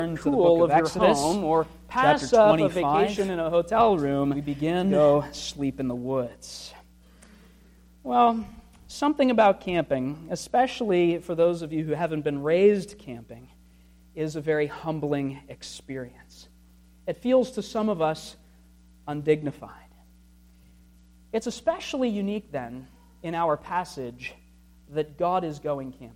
cool of your home or pass up a vacation in a hotel room, we begin to go sleep in the woods. Well, something about camping, especially for those of you who haven't been raised camping, is a very humbling experience. It feels to some of us undignified. It's especially unique then in our passage that God is going camping.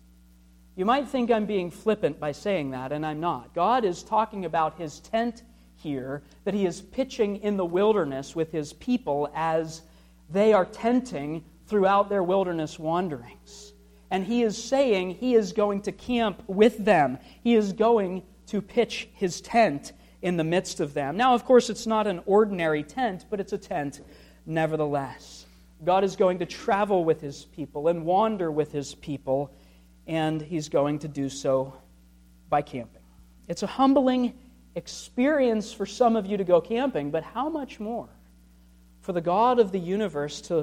You might think I'm being flippant by saying that, and I'm not. God is talking about His tent here that He is pitching in the wilderness with His people as they are tenting throughout their wilderness wanderings. And He is saying He is going to camp with them. He is going to pitch His tent in the midst of them. Now, of course, it's not an ordinary tent, but it's a tent nevertheless. God is going to travel with His people and wander with His people, and He's going to do so by camping. It's a humbling experience for some of you to go camping, but how much more for the God of the universe to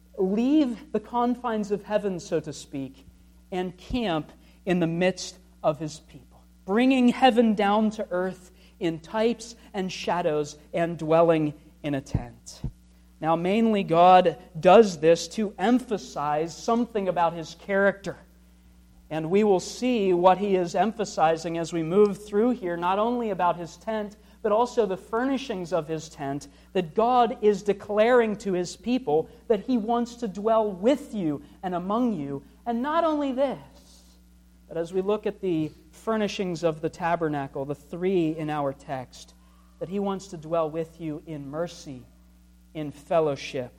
leave the confines of heaven, so to speak, and camp in the midst of His people, bringing heaven down to earth in types and shadows and dwelling in a tent. Now, mainly God does this to emphasize something about His character. And we will see what He is emphasizing as we move through here, not only about His tent, but also the furnishings of His tent, that God is declaring to His people that He wants to dwell with you and among you. And not only this, but as we look at the furnishings of the tabernacle, the three in our text, that He wants to dwell with you in mercy, in fellowship,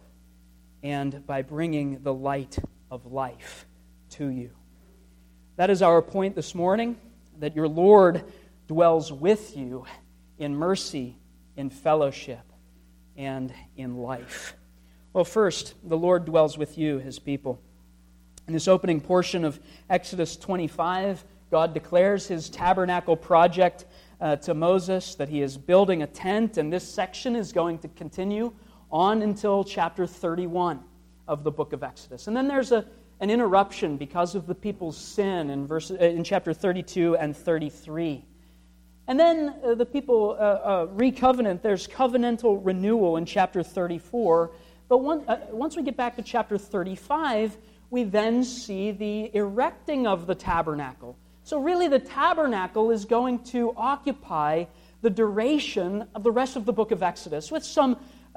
and by bringing the light of life to you. That is our point this morning, that your Lord dwells with you in mercy, in fellowship, and in life. Well, first, the Lord dwells with you, His people. In this opening portion of Exodus 25, God declares His tabernacle project to Moses, that He is building a tent, and this section is going to continue on until chapter 31 of the book of Exodus. And then there's an interruption because of the people's sin in chapter 32 and 33. And then the people recovenant. There's covenantal renewal in chapter 34. But once we get back to chapter 35, we then see the erecting of the tabernacle. So really the tabernacle is going to occupy the duration of the rest of the book of Exodus, with some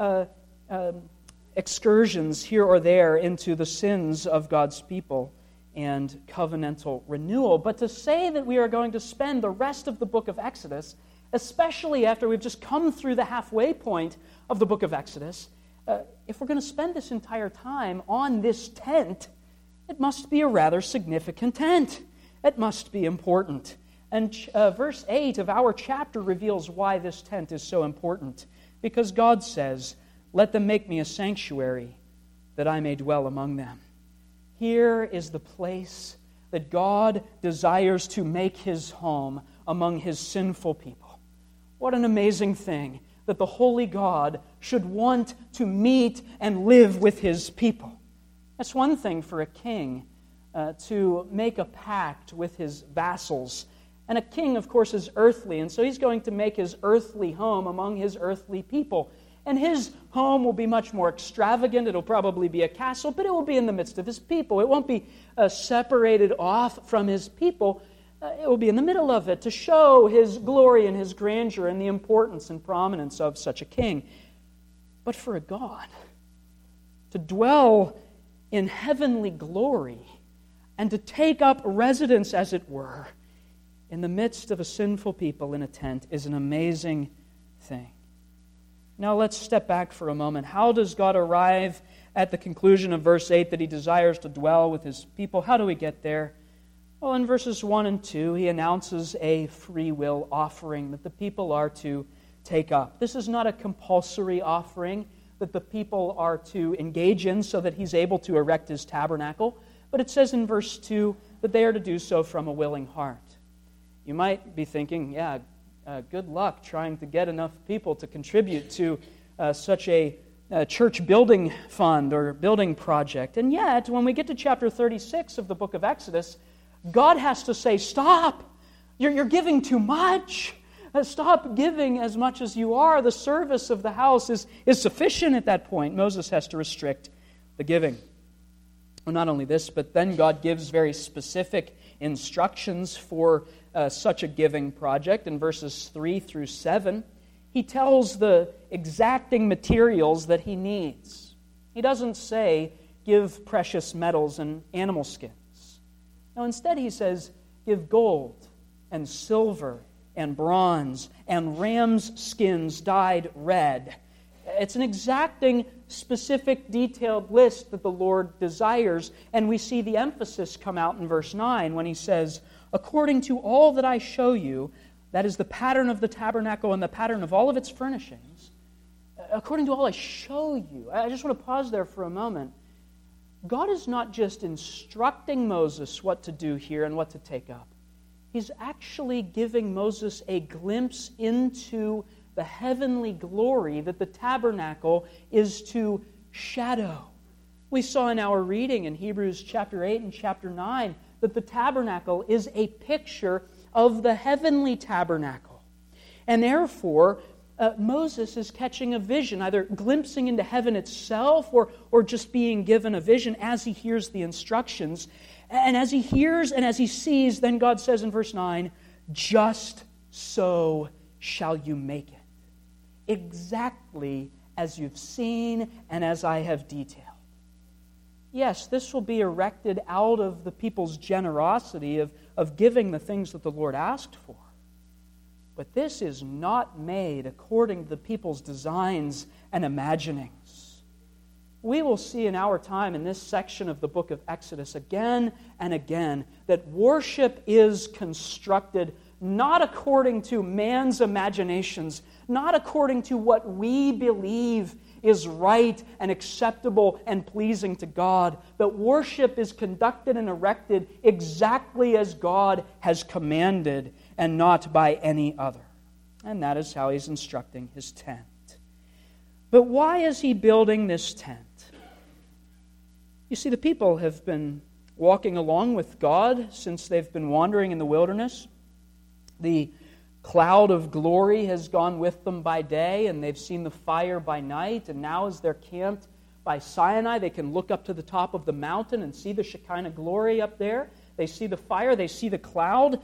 excursions here or there into the sins of God's people and covenantal renewal. But to say that we are going to spend the rest of the book of Exodus, especially after we've just come through the halfway point of the book of Exodus, if we're going to spend this entire time on this tent, it must be a rather significant tent. It must be important. And verse 8 of our chapter reveals why this tent is so important. Because God says, "Let them make me a sanctuary, that I may dwell among them." Here is the place that God desires to make His home among His sinful people. What an amazing thing that the holy God should want to meet and live with His people. That's one thing for a king to make a pact with his vassals. And a king, of course, is earthly, and so he's going to make his earthly home among his earthly people. And his home will be much more extravagant. It'll probably be a castle, but it will be in the midst of his people. It won't be separated off from his people. It will be in the middle of it to show His glory and His grandeur and the importance and prominence of such a king. But for a God to dwell in heavenly glory and to take up residence, as it were, in the midst of a sinful people in a tent is an amazing thing. Now let's step back for a moment. How does God arrive at the conclusion of verse 8 that He desires to dwell with His people? How do we get there? Well, in verses 1 and 2, He announces a free will offering that the people are to take up. This is not a compulsory offering that the people are to engage in so that He's able to erect His tabernacle, but it says in verse 2 that they are to do so from a willing heart. You might be thinking, good luck trying to get enough people to contribute to such a church building fund or building project. And yet, when we get to chapter 36 of the book of Exodus, God has to say, stop! You're giving too much. Stop giving as much as you are. The service of the house is sufficient at that point. Moses has to restrict the giving. Well, not only this, but then God gives very specific instructions for such a giving project. In verses 3 through 7, He tells the exacting materials that he needs. He doesn't say, give precious metals and animal skins. No, instead he says, give gold and silver and bronze and ram's skins dyed red. It's an exacting, specific, detailed list that the Lord desires, and we see the emphasis come out in verse 9 when he says, according to all that I show you, that is the pattern of the tabernacle and the pattern of all of its furnishings, according to all I show you. I just want to pause there for a moment. God is not just instructing Moses what to do here and what to take up. He's actually giving Moses a glimpse into the heavenly glory that the tabernacle is to shadow. We saw in our reading in Hebrews chapter 8 and chapter 9 that the tabernacle is a picture of the heavenly tabernacle. And therefore, Moses is catching a vision, either glimpsing into heaven itself or just being given a vision as he hears the instructions. And as he hears and as he sees, then God says in verse 9, just so shall you make it, exactly as you've seen and as I have detailed. Yes, this will be erected out of the people's generosity of giving the things that the Lord asked for. But this is not made according to the people's designs and imaginings. We will see in our time in this section of the book of Exodus again and again that worship is constructed not according to man's imaginations, not according to what we believe is right and acceptable and pleasing to God, but worship is conducted and erected exactly as God has commanded and not by any other. And that is how he's instructing his tent. But why is he building this tent? You see, the people have been walking along with God since they've been wandering in the wilderness. The cloud of glory has gone with them by day, and they've seen the fire by night. And now as they're camped by Sinai, they can look up to the top of the mountain and see the Shekinah glory up there. They see the fire, they see the cloud.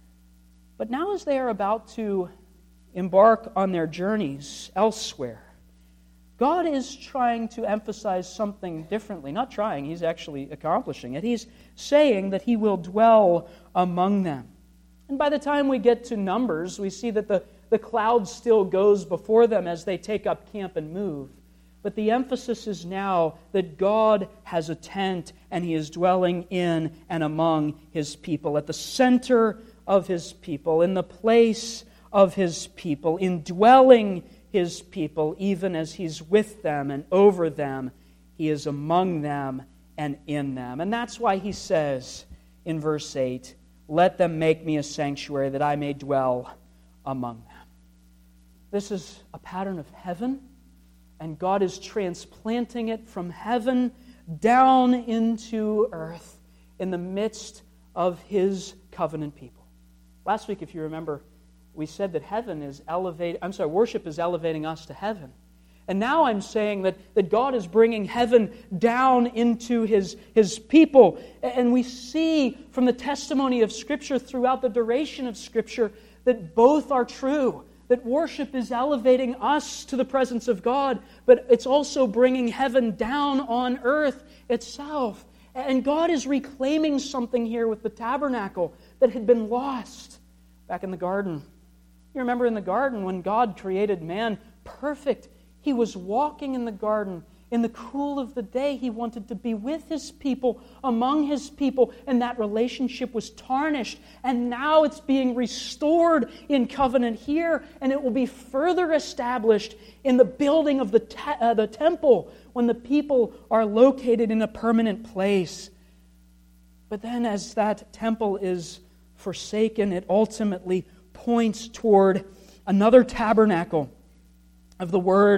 But now as they are about to embark on their journeys elsewhere, God is trying to emphasize something differently. Not trying, he's actually accomplishing it. He's saying that he will dwell among them. And by the time we get to Numbers, we see that the cloud still goes before them as they take up camp and move. But the emphasis is now that God has a tent and he is dwelling in and among his people, at the center of his people, in the place of his people, indwelling his people, even as he's with them and over them, he is among them and in them. And that's why he says in verse 8, let them make me a sanctuary that I may dwell among them. This is a pattern of heaven, and God is transplanting it from heaven down into earth in the midst of his covenant people. Last week, if you remember, we said that worship is elevating us to heaven. And now I'm saying that God is bringing heaven down into his people. And we see from the testimony of Scripture throughout the duration of Scripture that both are true. That worship is elevating us to the presence of God, but it's also bringing heaven down on earth itself. And God is reclaiming something here with the tabernacle that had been lost back in the garden. You remember in the garden when God created man perfect, he was walking in the garden in the cool of the day. He wanted to be with his people, among his people, and that relationship was tarnished. And now it's being restored in covenant here, and it will be further established in the building of the temple when the people are located in a permanent place. But then as that temple is forsaken, it ultimately points toward another tabernacle of the word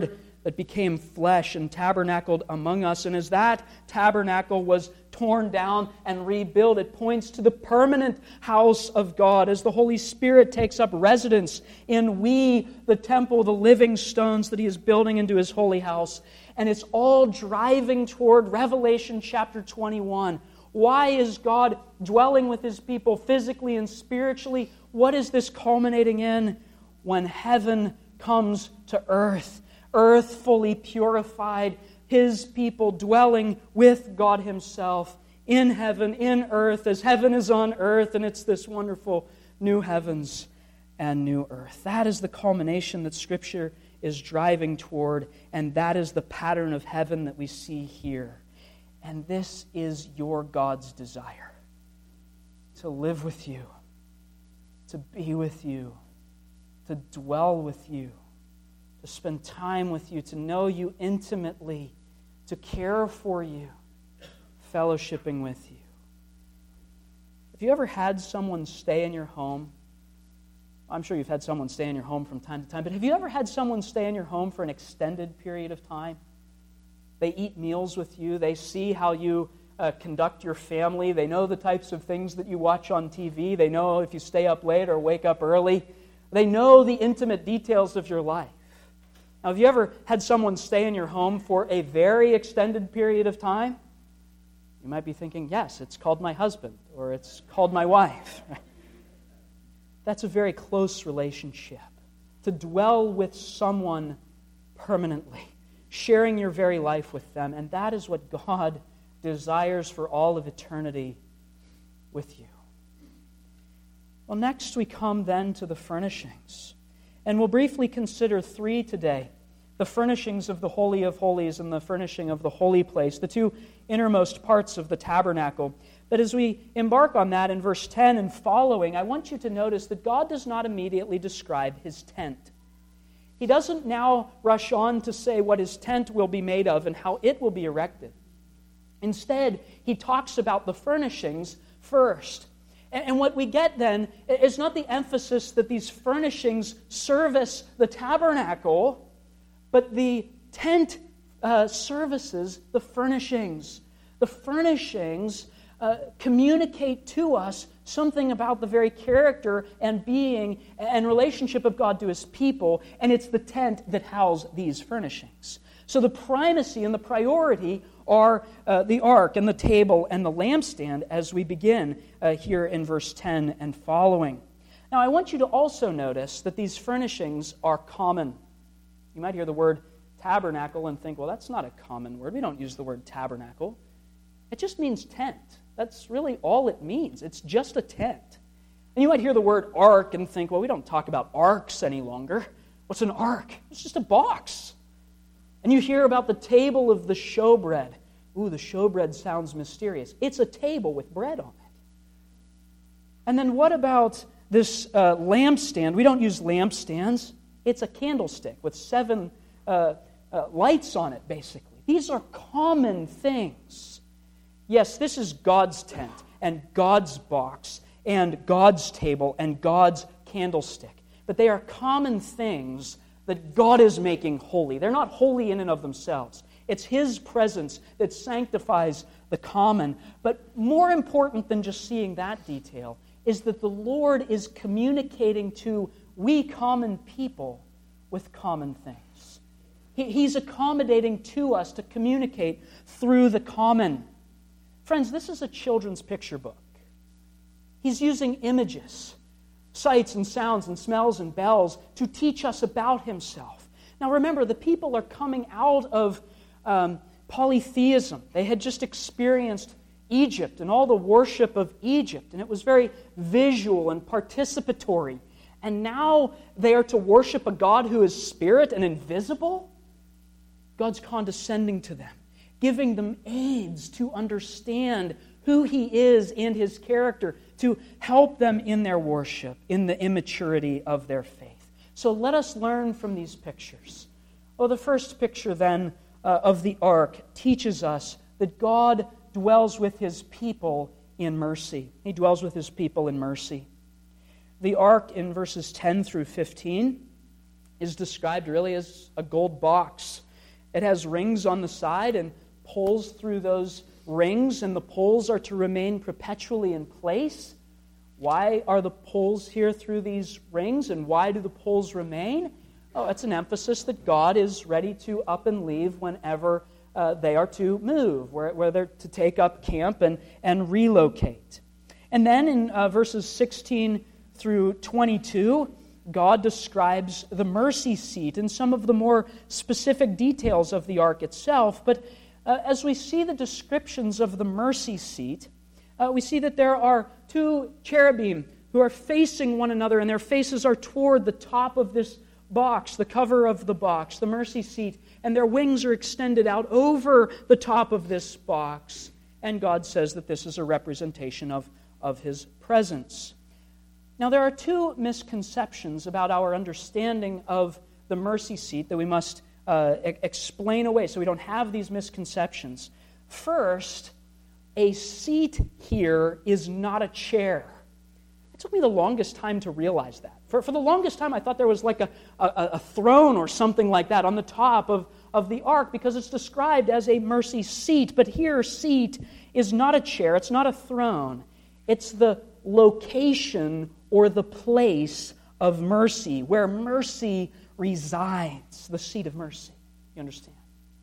that became flesh and tabernacled among us. And as that tabernacle was torn down and rebuilt, it points to the permanent house of God as the Holy Spirit takes up residence in we, the temple, the living stones that He is building into His holy house. And it's all driving toward Revelation chapter 21. Why is God dwelling with His people physically and spiritually? What is this culminating in? When heaven comes to earth. Earth fully purified, His people dwelling with God Himself in heaven, in earth, as heaven is on earth, and it's this wonderful new heavens and new earth. That is the culmination that Scripture is driving toward, and that is the pattern of heaven that we see here. And this is your God's desire, to live with you, to be with you, to dwell with you, to spend time with you, to know you intimately, to care for you, fellowshipping with you. Have you ever had someone stay in your home? I'm sure you've had someone stay in your home from time to time, but have you ever had someone stay in your home for an extended period of time? They eat meals with you. They see how you conduct your family. They know the types of things that you watch on TV. They know if you stay up late or wake up early. They know the intimate details of your life. Now, have you ever had someone stay in your home for a very extended period of time? You might be thinking, yes, it's called my husband, or it's called my wife. That's a very close relationship. To dwell with someone permanently, sharing your very life with them, and that is what God desires for all of eternity with you. Well, next we come then to the furnishings. And we'll briefly consider three today. The furnishings of the Holy of Holies and the furnishing of the holy place, the two innermost parts of the tabernacle. But as we embark on that in verse 10 and following, I want you to notice that God does not immediately describe His tent. He doesn't now rush on to say what His tent will be made of and how it will be erected. Instead, He talks about the furnishings first. And what we get then is not the emphasis that these furnishings service the tabernacle, but the tent services the furnishings. The furnishings communicate to us something about the very character and being and relationship of God to His people, and it's the tent that houses these furnishings. So the primacy and the priority are the ark and the table and the lampstand as we begin here in verse 10 and following. Now I want you to also notice that these furnishings are common. You might hear the word tabernacle and think, well, that's not a common word. We don't use the word tabernacle. It just means tent. That's really all it means. It's just a tent. And you might hear the word ark and think, well, we don't talk about arks any longer. What's an ark? It's just a box. And you hear about the table of the showbread. Ooh, the showbread sounds mysterious. It's a table with bread on it. And then what about this lampstand? We don't use lampstands. It's a candlestick with 7 lights on it, basically. These are common things. Yes, this is God's tent and God's box and God's table and God's candlestick. But they are common things that God is making holy. They're not holy in and of themselves. It's His presence that sanctifies the common. But more important than just seeing that detail is that the Lord is communicating to we common people with common things. He's accommodating to us to communicate through the common. Friends, this is a children's picture book. He's using images, sights and sounds and smells and bells to teach us about Himself. Now remember, the people are coming out of polytheism. They had just experienced Egypt and all the worship of Egypt, and it was very visual and participatory. And now they are to worship a God who is spirit and invisible. God's condescending to them, giving them aids to understand who He is and His character, to help them in their worship, in the immaturity of their faith. So let us learn from these pictures. Oh, the first picture then of the ark teaches us that God dwells with His people in mercy. He dwells with His people in mercy. The ark in verses 10 through 15 is described really as a gold box. It has rings on the side and poles through those rings, and the poles are to remain perpetually in place. Why are the poles here through these rings, and why do the poles remain? Oh, it's an emphasis that God is ready to up and leave whenever they are to move, where they're to take up camp and relocate. And then in verses 16 through 22, God describes the mercy seat and some of the more specific details of the ark itself. But as we see the descriptions of the mercy seat, we see that there are two cherubim who are facing one another, and their faces are toward the top of this box, the cover of the box, the mercy seat, and their wings are extended out over the top of this box. And God says that this is a representation of His presence. Now, there are two misconceptions about our understanding of the mercy seat that we must explain away so we don't have these misconceptions. First, a seat here is not a chair. It took me the longest time to realize that. For the longest time, I thought there was like a throne or something like that on the top of the ark because it's described as a mercy seat. But here, seat is not a chair. It's not a throne. It's the location or the place of mercy, where mercy resides, the seat of mercy. You understand?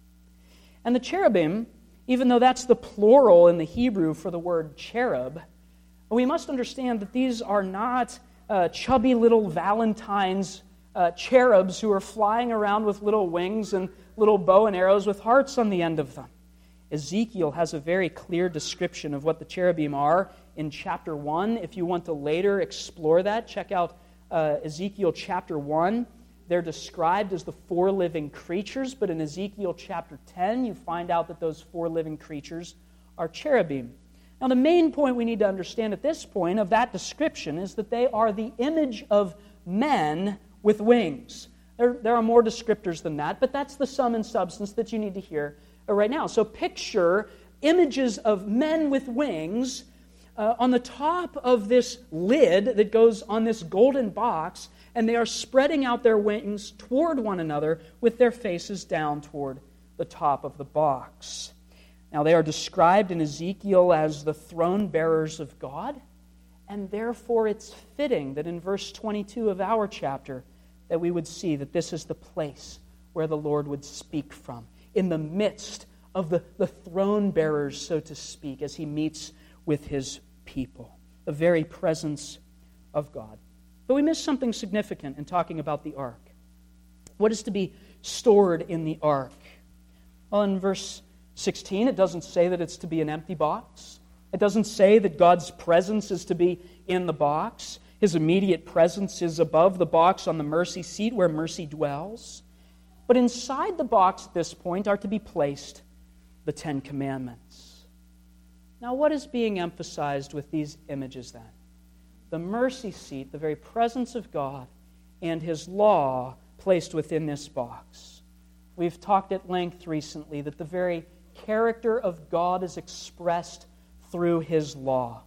And the cherubim, even though that's the plural in the Hebrew for the word cherub, we must understand that these are not chubby little Valentine's cherubs who are flying around with little wings and little bow and arrows with hearts on the end of them. Ezekiel has a very clear description of what the cherubim are in chapter 1. If you want to later explore that, check out Ezekiel chapter 1. They're described as the four living creatures, but in Ezekiel chapter 10, you find out that those four living creatures are cherubim. Now, the main point we need to understand at this point of that description is that they are the image of men with wings. There are more descriptors than that, but that's the sum and substance that you need to hear right now. So picture images of men with wings on the top of this lid that goes on this golden box, and they are spreading out their wings toward one another with their faces down toward the top of the box. Now, they are described in Ezekiel as the throne bearers of God, and therefore it's fitting that in verse 22 of our chapter that we would see that this is the place where the Lord would speak from, in the midst of the throne bearers, so to speak, as He meets with His people, the very presence of God. But we miss something significant in talking about the ark. What is to be stored in the ark? Well, in verse 16, it doesn't say that it's to be an empty box. It doesn't say that God's presence is to be in the box. His immediate presence is above the box on the mercy seat where mercy dwells. But inside the box at this point are to be placed the Ten Commandments. Now, what is being emphasized with these images then? The mercy seat, the very presence of God, and His law placed within this box. We've talked at length recently that the very character of God is expressed through His law.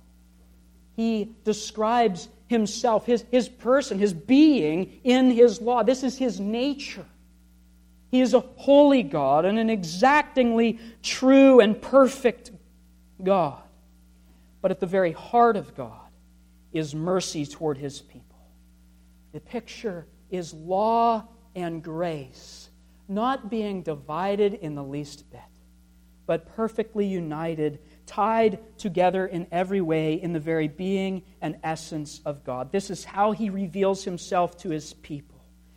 He describes Himself, His person, His being in His law. This is His nature. He is a holy God and an exactingly true and perfect God. But at the very heart of God is mercy toward His people. The picture is law and grace, not being divided in the least bit, but perfectly united, tied together in every way in the very being and essence of God. This is how He reveals Himself to His people.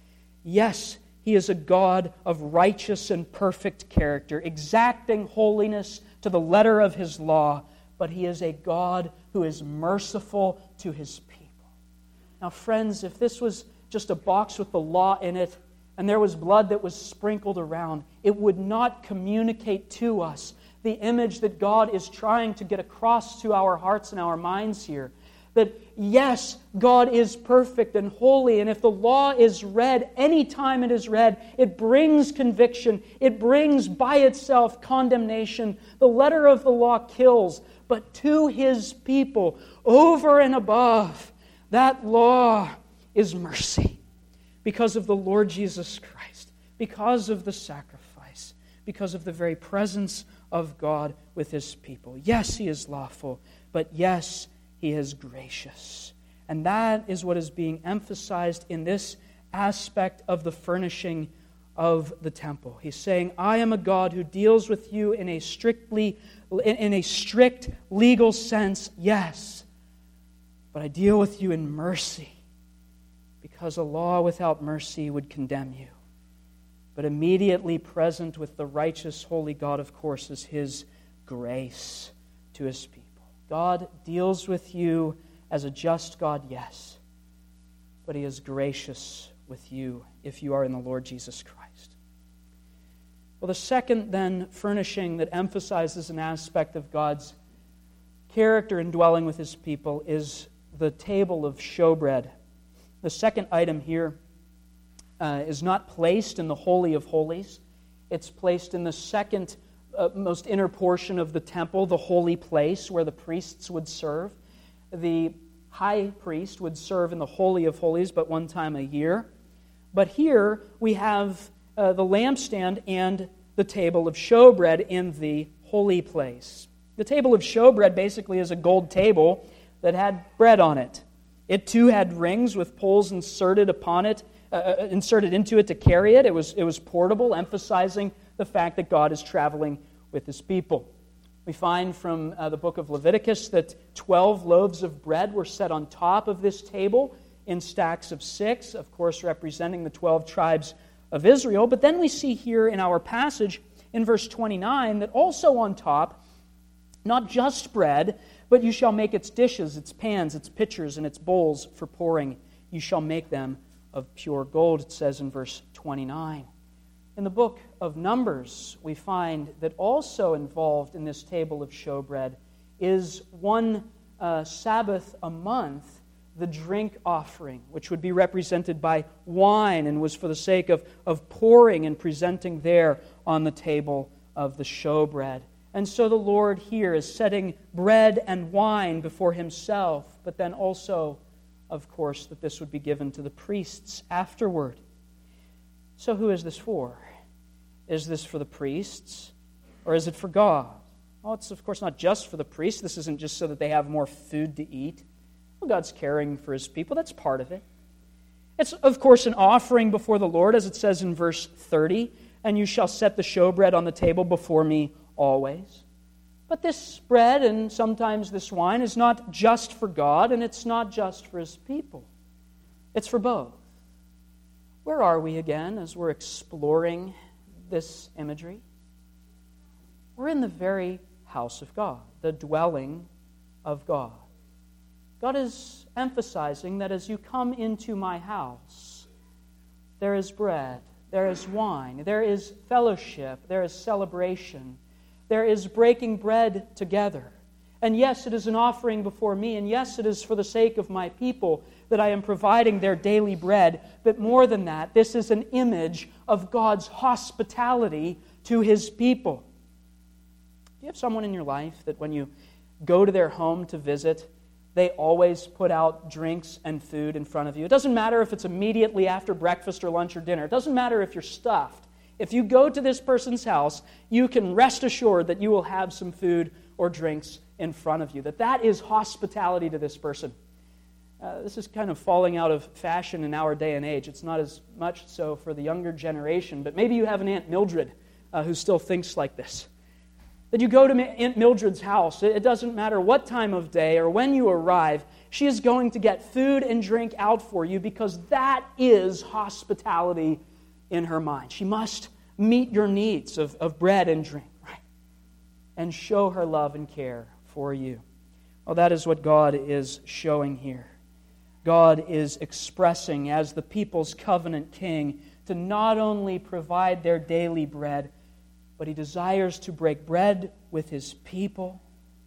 Yes, He is a God of righteous and perfect character, exacting holiness to the letter of His law, but He is a God who is merciful to His people. Now, friends, if this was just a box with the law in it, and there was blood that was sprinkled around, it would not communicate to us the image that God is trying to get across to our hearts and our minds here. That, yes, God is perfect and holy, and if the law is read, any time it is read, it brings conviction. It brings by itself condemnation. The letter of the law kills, but to His people, over and above, that law is mercy. Because of the Lord Jesus Christ, because of the sacrifice. because of the very presence of God with His people. Yes, He is lawful, but yes, He is gracious. And that is what is being emphasized in this aspect of the furnishing of the temple. He's saying, I am a God who deals with you in a strict legal sense, yes, but I deal with you in mercy, because a law without mercy would condemn you. But immediately present with the righteous, holy God, of course, is His grace to His people. God deals with you as a just God, yes, but He is gracious with you if you are in the Lord Jesus Christ. Well, the second, then, furnishing that emphasizes an aspect of God's character in dwelling with His people is the table of showbread. The second item here is not placed in the Holy of Holies. It's placed in the second most inner portion of the temple, the holy place where the priests would serve. The high priest would serve in the Holy of Holies but one time a year. But here we have the lampstand and the table of showbread in the holy place. The table of showbread basically is a gold table that had bread on it. It too had rings with poles inserted upon it, inserted into it to carry it. It was portable, emphasizing the fact that God is traveling with His people. We find from the book of Leviticus that 12 loaves of bread were set on top of this table in stacks of 6, of course representing the 12 tribes of Israel. But then we see here in our passage in verse 29 that also on top, not just bread, but you shall make its dishes, its pans, its pitchers, and its bowls for pouring. You shall make them of pure gold, it says in verse 29. In the book of Numbers, we find that also involved in this table of showbread is one Sabbath a month, the drink offering, which would be represented by wine and was for the sake of pouring and presenting there on the table of the showbread. And so the Lord here is setting bread and wine before Himself, but then also, of course, that this would be given to the priests afterward. So who is this for? Is this for the priests, or is it for God? Well, it's of course not just for the priests. This isn't just so that they have more food to eat. Well, God's caring for His people. That's part of it. It's, of course, an offering before the Lord, as it says in verse 30, and you shall set the showbread on the table before me always. But this bread and sometimes this wine is not just for God, and it's not just for His people. It's for both. Where are we again as we're exploring this imagery? We're in the very house of God, the dwelling of God. God is emphasizing that as you come into my house, there is bread, there is wine, there is fellowship, there is celebration, there is breaking bread together. And yes, it is an offering before me, and yes, it is for the sake of my people that I am providing their daily bread. But more than that, this is an image of God's hospitality to His people. Do you have someone in your life that when you go to their home to visit, they always put out drinks and food in front of you? It doesn't matter if it's immediately after breakfast or lunch or dinner. It doesn't matter if you're stuffed. If you go to this person's house, you can rest assured that you will have some food or drinks in front of you. That is hospitality to this person. This is kind of falling out of fashion in our day and age. It's not as much so for the younger generation, but maybe you have an Aunt Mildred who still thinks like this. That you go to Aunt Mildred's house, it doesn't matter what time of day or when you arrive, she is going to get food and drink out for you because that is hospitality in her mind. She must meet your needs of bread and drink, right? And show her love and care for you. Well, that is what God is showing here. God is expressing as the people's covenant king to not only provide their daily bread, but He desires to break bread with His people.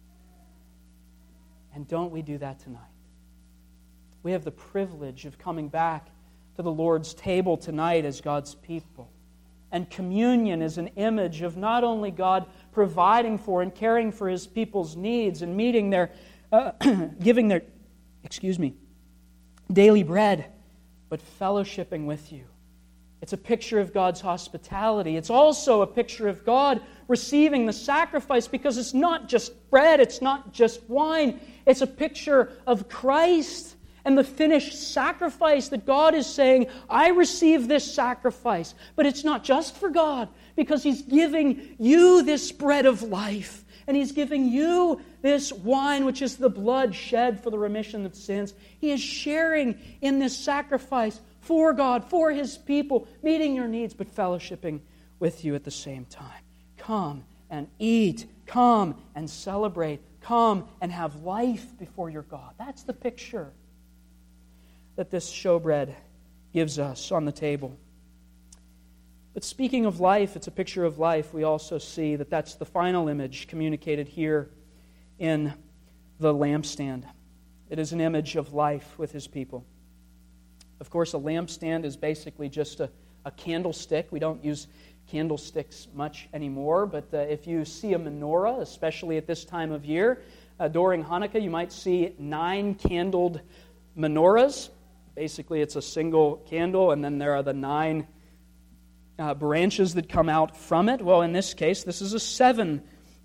And don't we do that tonight? We have the privilege of coming back to the Lord's table tonight as God's people. And communion is an image of not only God providing for and caring for His people's needs and meeting their, giving their, daily bread, but fellowshipping with you It's a picture of God's hospitality. It's also a picture of God receiving the sacrifice, because it's not just bread, it's not just wine. It's a picture of Christ and the finished sacrifice, that God is saying, I receive this sacrifice. But it's not just for God, because He's giving you this bread of life. And He's giving you this wine, which is the blood shed for the remission of sins. He is sharing in this sacrifice for God, for His people, meeting your needs, but fellowshipping with you at the same time. Come and eat. Come and celebrate. Come and have life before your God. That's the picture that this showbread gives us on the table. But speaking of life, it's a picture of life. We also see that that's the final image communicated here in the lampstand. It is an image of life with His people. Of course, a lampstand is basically just a candlestick. We don't use candlesticks much anymore, but if you see a menorah, especially at this time of year, during Hanukkah, you might see 9 candled menorahs. Basically, it's a single candle, and then there are the 9 branches that come out from it. Well, in this case, this is a 7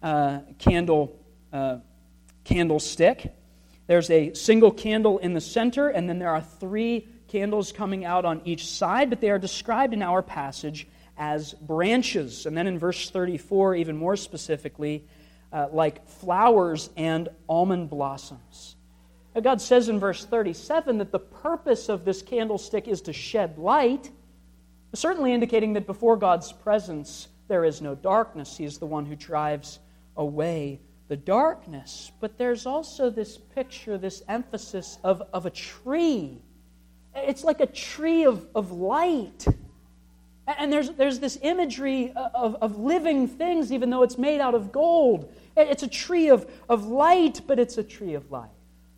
candlestick. There's a single candle in the center, and then there are 3 candles coming out on each side, but they are described in our passage as branches. And then in verse 34, even more specifically, like flowers and almond blossoms. Now, God says in verse 37 that the purpose of this candlestick is to shed light, certainly indicating that before God's presence there is no darkness. He is the one who drives away the darkness. But there's also this picture, this emphasis of a tree. It's like a tree of light. And there's this imagery of living things, even though it's made out of gold. It's a tree of light, but it's a tree of life.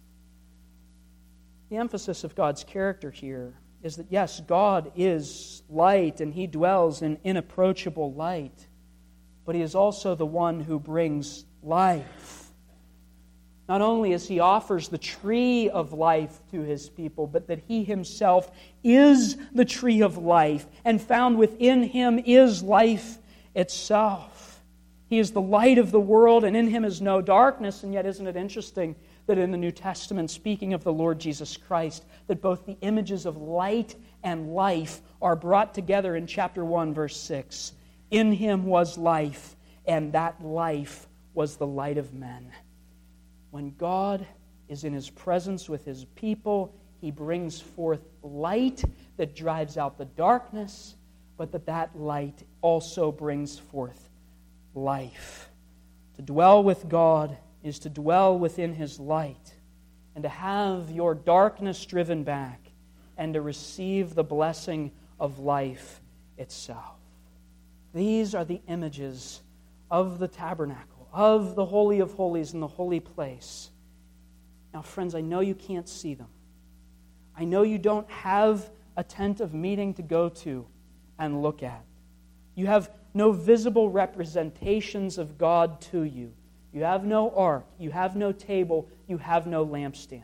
The emphasis of God's character here is that, yes, God is light, and He dwells in inapproachable light, but He is also the one who brings life. Not only as He offers the tree of life to His people, but that He Himself is the tree of life, and found within Him is life itself. He is the light of the world, and in Him is no darkness. And yet, isn't it interesting that in the New Testament, speaking of the Lord Jesus Christ, that both the images of light and life are brought together in chapter 1, verse 6. In Him was life, and that life was the light of men. When God is in His presence with His people, He brings forth light that drives out the darkness, but that light also brings forth life. To dwell with God is to dwell within His light, and to have your darkness driven back, and to receive the blessing of life itself. These are the images of the tabernacle, of the Holy of Holies and the holy place. Now, friends, I know you can't see them. I know you don't have a tent of meeting to go to and look at. You have no visible representations of God to you. You have no ark, you have no table, you have no lampstand.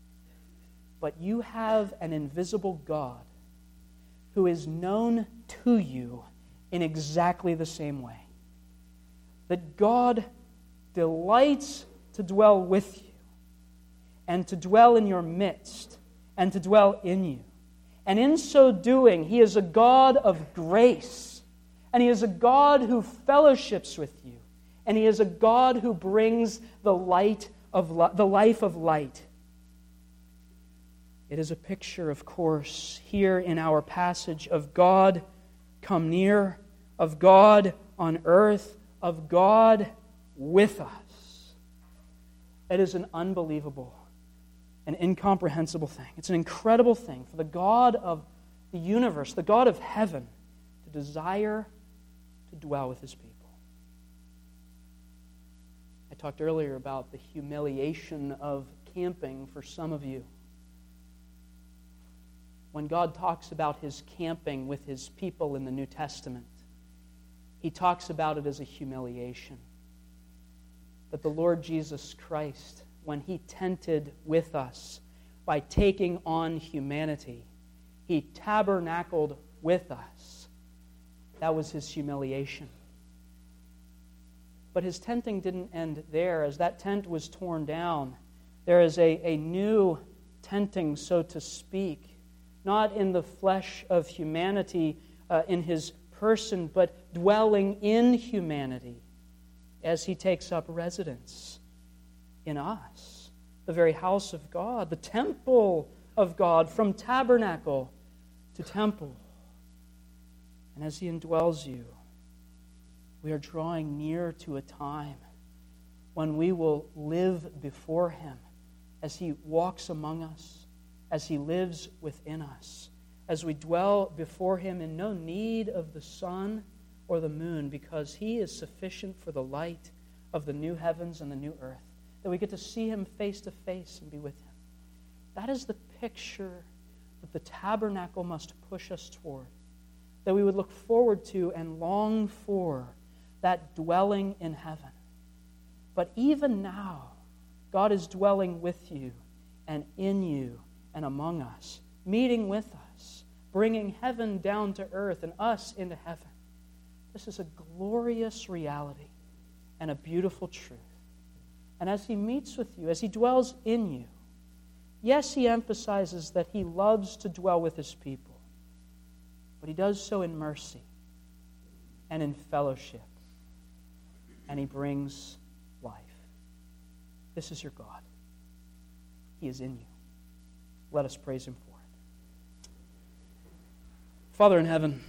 But you have an invisible God who is known to you in exactly the same way. That God delights to dwell with you, and to dwell in your midst, and to dwell in you. And in so doing, He is a God of grace, and He is a God who fellowships with you. And He is a God who brings the life of light. It is a picture, of course, here in our passage of God come near, of God on earth, of God with us. It is an unbelievable and incomprehensible thing. It's an incredible thing for the God of the universe, the God of heaven, to desire to dwell with His people. I talked earlier about the humiliation of camping for some of you. When God talks about His camping with His people in the New Testament, He talks about it as a humiliation. That the Lord Jesus Christ, when He tented with us by taking on humanity, He tabernacled with us. That was his humiliation. But his tenting didn't end there. As that tent was torn down, there is a new tenting, so to speak, not in the flesh of humanity in his person, but dwelling in humanity as he takes up residence in us, the very house of God, the temple of God, from tabernacle to temple. And as he indwells you, we are drawing near to a time when we will live before him as he walks among us, as he lives within us, as we dwell before him in no need of the sun or the moon, because he is sufficient for the light of the new heavens and the new earth, that we get to see him face to face and be with him. That is the picture that the tabernacle must push us toward, that we would look forward to and long for that dwelling in heaven. But even now, God is dwelling with you and in you and among us, meeting with us, bringing heaven down to earth and us into heaven. This is a glorious reality and a beautiful truth. And as he meets with you, as he dwells in you, yes, he emphasizes that he loves to dwell with his people, but he does so in mercy and in fellowship, and he brings life. This is your God. He is in you. Let us praise him for it. Father in heaven,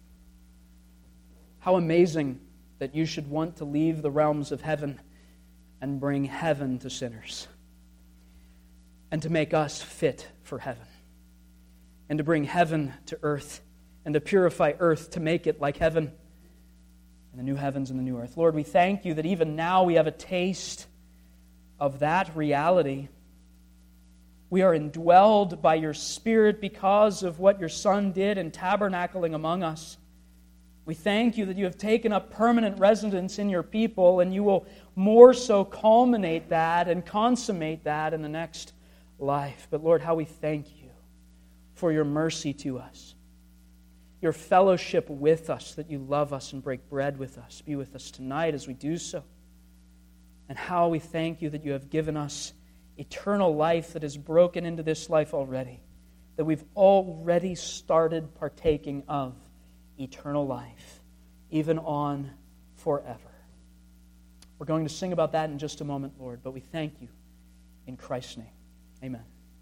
how amazing that you should want to leave the realms of heaven and bring heaven to sinners, and to make us fit for heaven, and to bring heaven to earth, and to purify earth to make it like heaven, and the new heavens and the new earth. Lord, we thank you that even now we have a taste of that reality. We are indwelled by your Spirit because of what your Son did in tabernacling among us. We thank you that you have taken up permanent residence in your people, and you will more so culminate that and consummate that in the next life. But Lord, how we thank you for your mercy to us, your fellowship with us, that you love us and break bread with us. Be with us tonight as we do so. And how we thank you that you have given us eternal life that is broken into this life already, that we've already started partaking of eternal life, even on forever. We're going to sing about that in just a moment, Lord, but we thank you in Christ's name. Amen.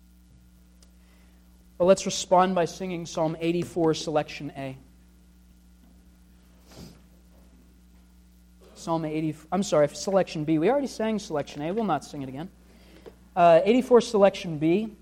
Well, let's respond by singing Psalm 84, Selection A. Selection B. We already sang Selection A. We'll not sing it again. 84, Selection B.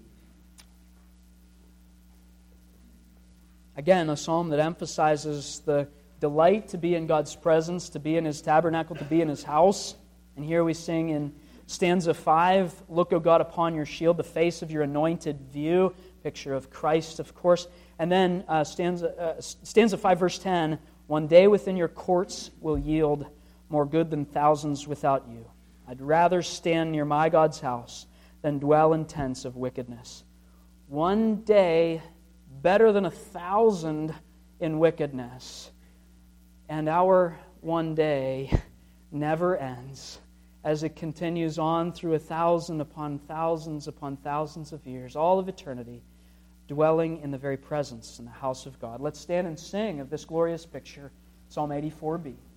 Again, a psalm that emphasizes the delight to be in God's presence, to be in his tabernacle, to be in his house. And here we sing in stanza 5, "Look, O God, upon your shield, the face of your anointed view," picture of Christ, of course. And then stanza 5, verse 10, "One day within your courts will yield more good than thousands without you. I'd rather stand near my God's house than dwell in tents of wickedness." One day better than 1,000 in wickedness. And our one day never ends, as it continues on through 1,000 upon thousands of years, all of eternity, dwelling in the very presence in the house of God. Let's stand and sing of this glorious picture, Psalm 84b.